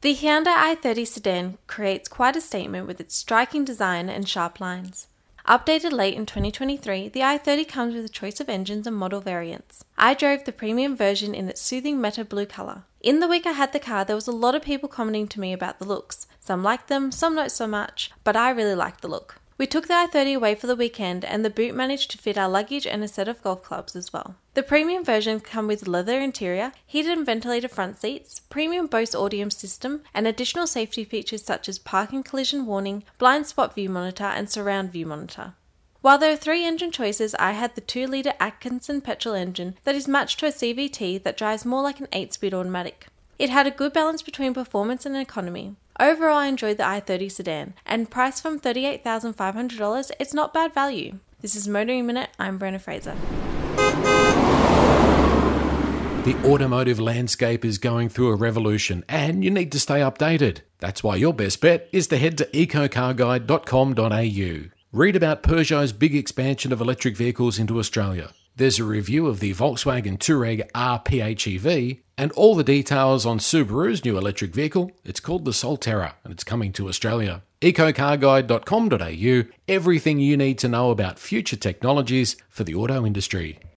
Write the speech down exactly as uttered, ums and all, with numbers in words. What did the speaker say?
The Hyundai i thirty sedan creates quite a statement with its striking design and sharp lines. Updated late in twenty twenty-three, the i thirty comes with a choice of engines and model variants. I drove the premium version in its soothing Meta blue colour. In the week I had the car, there was a lot of people commenting to me about the looks. Some liked them, some not so much, but I really liked the look. We took the i thirty away for the weekend and the boot managed to fit our luggage and a set of golf clubs as well. The premium version comes with leather interior, heated and ventilated front seats, premium Bose audio system, and additional safety features such as park and collision warning, blind spot view monitor, and surround view monitor. While there are three engine choices, I had the two litre Atkinson petrol engine that is matched to a C V T that drives more like an eight speed automatic. It had a good balance between performance and economy. Overall, I enjoyed the i thirty sedan, and priced from thirty-eight thousand five hundred dollars, it's not bad value. This is Motoring Minute, I'm Brenna Fraser. The automotive landscape is going through a revolution and you need to stay updated. That's why your best bet is to head to eco car guide dot com dot a u. Read about Peugeot's big expansion of electric vehicles into Australia. There's a review of the Volkswagen Touareg R PHEV and all the details on Subaru's new electric vehicle. It's called the Solterra and it's coming to Australia. eco car guide dot com dot a u, everything you need to know about future technologies for the auto industry.